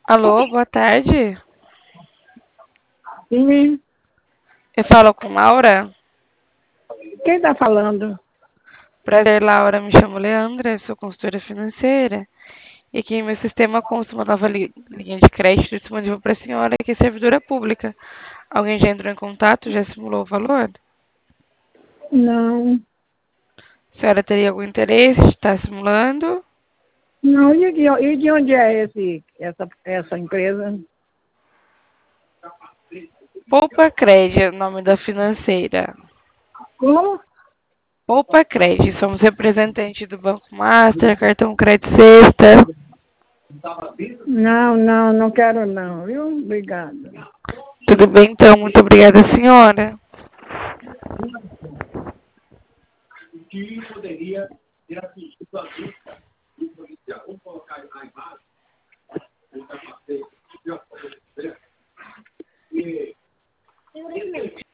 Alô, boa tarde. Sim. Eu falo com Laura. Quem está falando? Prazer, Laura. Me chamo Leandra, sou consultora financeira. E aqui em meu sistema consta uma nova linha de crédito disponível para a senhora, que é servidora pública. Alguém já entrou em contato? Já simulou o valor? Não. A senhora teria algum interesse de estar simulando? Não, e de onde é essa empresa? Poupa Cred é o nome da financeira. Como? Poupa Cred. Somos representantes do Banco Master, cartão Crédito Sexta. Não quero não, viu? Obrigada. Tudo bem, então. Muito obrigada, senhora. Que poderia ter atingido a